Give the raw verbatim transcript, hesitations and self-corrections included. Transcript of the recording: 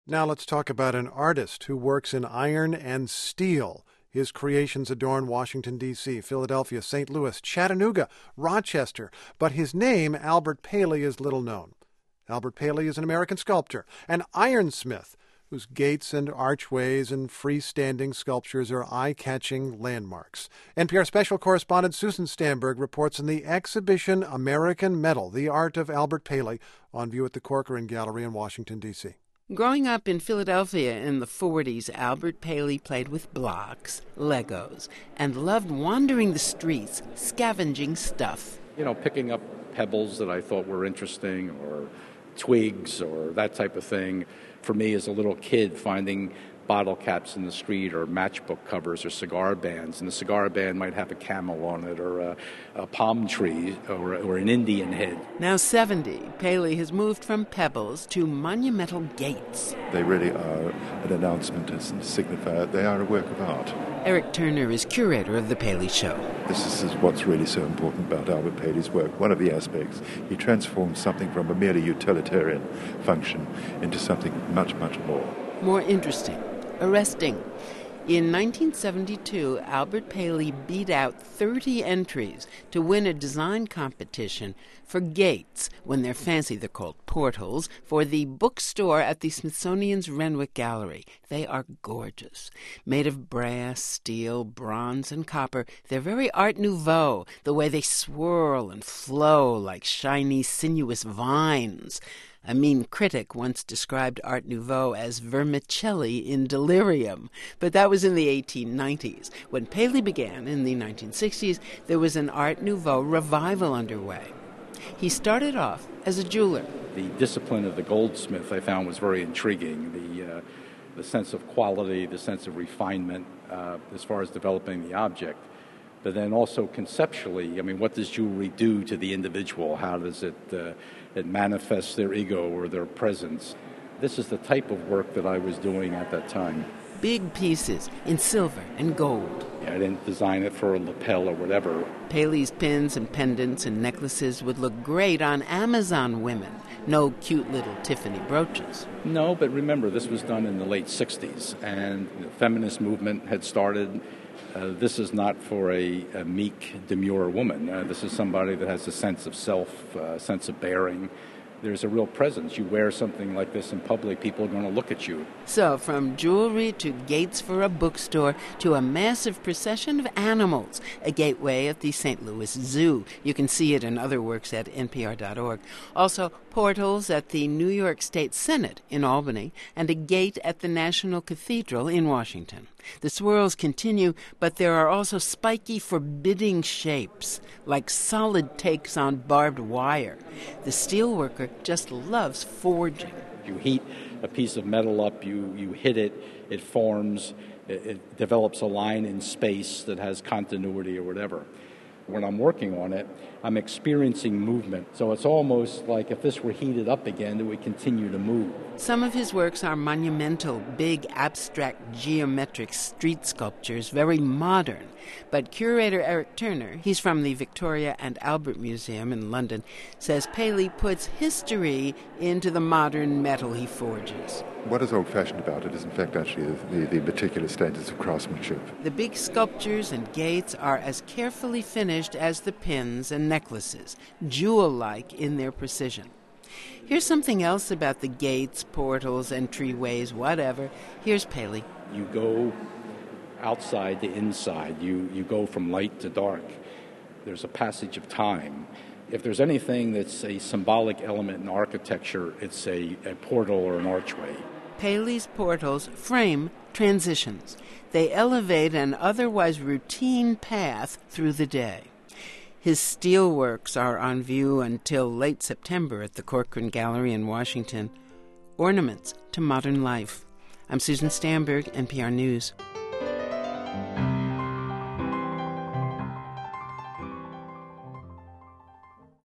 Now let's talk about an artist who works in iron and steel. His creations adorn Washington, D C, Philadelphia, Saint Louis, Chattanooga, Rochester. But his name, Albert Paley, is little known. Albert Paley is an American sculptor, an ironsmith, whose gates and archways and freestanding sculptures are eye-catching landmarks. N P R special correspondent Susan Stamberg reports on the exhibition American Metal, The Art of Albert Paley, on view at the Corcoran Gallery in Washington, D C. Growing up in Philadelphia in the forties, Albert Paley played with blocks, Legos, and loved wandering the streets, scavenging stuff. You know, picking up pebbles that I thought were interesting, or twigs, or that type of thing. For me as a little kid, finding bottle caps in the street, or matchbook covers, or cigar bands, and the cigar band might have a camel on it, or a, a palm tree, or, or an Indian head. Now seventy, Paley has moved from pebbles to monumental gates. They really are an announcement to signify they are a work of art. Eric Turner is curator of the Paley Show. This is what's really so important about Albert Paley's work. One of the aspects, he transforms something from a merely utilitarian function into something much, much more. More interesting. Arresting. In nineteen seventy-two, Albert Paley beat out thirty entries to win a design competition for gates, when they're fancy they're called portals, for the bookstore at the Smithsonian's Renwick Gallery. They are gorgeous. Made of brass, steel, bronze, and copper, they're very Art Nouveau, the way they swirl and flow like shiny, sinuous vines. A mean critic once described Art Nouveau as vermicelli in delirium, but that was in the eighteen nineties. When Paley began in the nineteen sixties, there was an Art Nouveau revival underway. He started off as a jeweler. The discipline of the goldsmith I found was very intriguing. The, uh, the sense of quality, the sense of refinement uh, as far as developing the object. But then also conceptually, I mean, what does jewelry do to the individual? How does it, uh, it manifest their ego or their presence? This is the type of work that I was doing at that time. Big pieces in silver and gold. I didn't design it for a lapel or whatever. Paley's pins and pendants and necklaces would look great on Amazon women. No cute little Tiffany brooches. No, but remember, this was done in the late sixties, and the feminist movement had started. Uh, this is not for a, a meek, demure woman. Uh, this is somebody that has a sense of self, a uh, sense of bearing. There's a real presence. You wear something like this in public, people are going to look at you. So, from jewelry to gates for a bookstore to a massive procession of animals, a gateway at the Saint Louis Zoo. You can see it in other works at N P R dot org. Also, portals at the New York State Senate in Albany and a gate at the National Cathedral in Washington. The swirls continue, but there are also spiky, forbidding shapes, like solid takes on barbed wire. The steelworker just loves forging. You heat a piece of metal up, you, you hit it, it forms, it, it develops a line in space that has continuity or whatever. When I'm working on it, I'm experiencing movement. So it's almost like if this were heated up again, it would continue to move. Some of his works are monumental, big, abstract, geometric street sculptures, very modern. But curator Eric Turner, he's from the Victoria and Albert Museum in London, says Paley puts history into the modern metal he forges. What is old-fashioned about it is, in fact, actually the, the, the meticulous standards of craftsmanship. The big sculptures and gates are as carefully finished as the pins and necklaces, jewel-like in their precision. Here's something else about the gates, portals, entryways, whatever. Here's Paley. You go outside to inside. You, you go from light to dark. There's a passage of time. If there's anything that's a symbolic element in architecture, it's a, a portal or an archway. Paley's portals frame transitions. They elevate an otherwise routine path through the day. His steelworks are on view until late September at the Corcoran Gallery in Washington. Ornaments to modern life. I'm Susan Stamberg, N P R News.